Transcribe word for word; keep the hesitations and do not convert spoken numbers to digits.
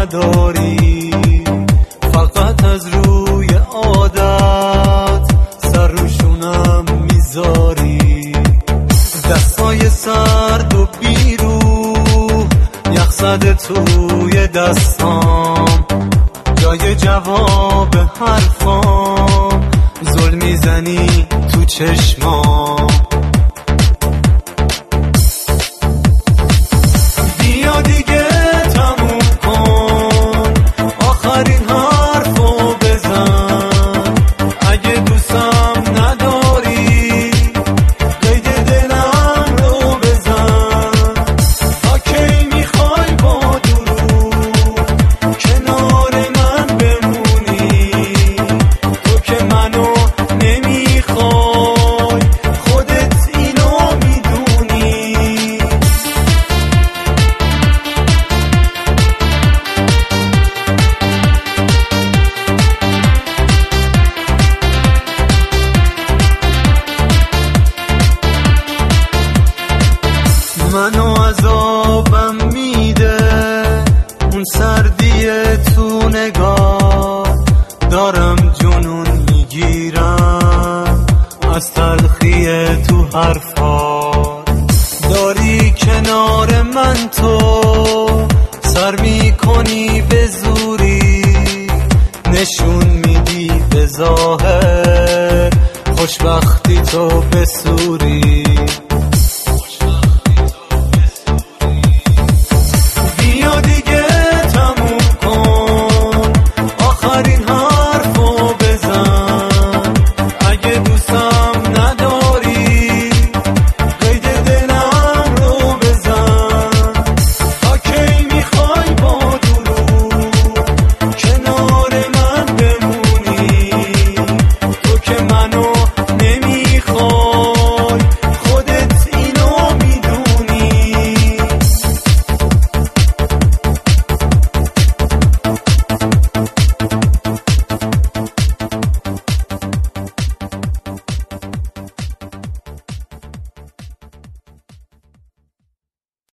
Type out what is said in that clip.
نداری، فقط از روی عادت سر روشونم میذاری. دستای سرد و بیروح یخ زده توی دستام، جای جواب حرفام زل میزنی تو چشمام. بیا دیگه تموم کن آخرین حرفو بزن، اگه دوستم نداری قید دلم رو بزن. تا کی میخوای با دروغ کنار من بمونی، تو که منو نمیخوای خودت اینو میدونی. منو عذابم میده اون سردی تو نگاه، دارم جنون میگیرم از تلخی تو حرفات. داری کنار من تو سر میکنی به زوری، نشون میدی به ظاهر خوشبختی تو به سوری.